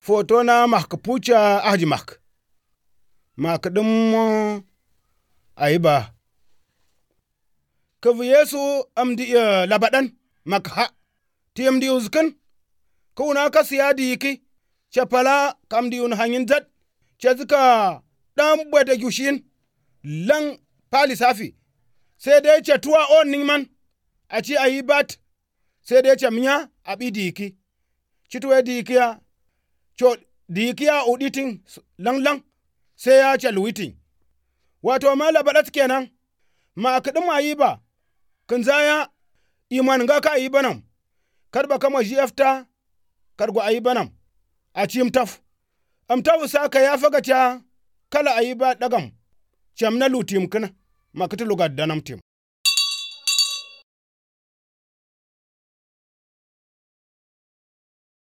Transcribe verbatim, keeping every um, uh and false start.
foto na mak pucha ahji mak. Mak dum aiba. Kavu Yesu amdi uh, labadan mak ha. Ti amdi uzkan. Kuna kasi ya diki. Chapala kamdi un hangin zat. Chazika dam bwede yushin. Lang pali safi. Sai dai chatuwa on ningman. Achi aibat. Sai dai chamnya abi diki. Chituwe diki ya. Cho diki ya uditing lang lang. Sai ya chaluiting. Wato ma labadat kenan. Ma kadum aiba. Kanzaya iman nga ka aibanam. Karba kama jefta. Kargo aibanam. Achi mtaf. Amtafu saka ya faga cha kala aiba dagam. Chamna lutim kana. Makati lugad danam tim.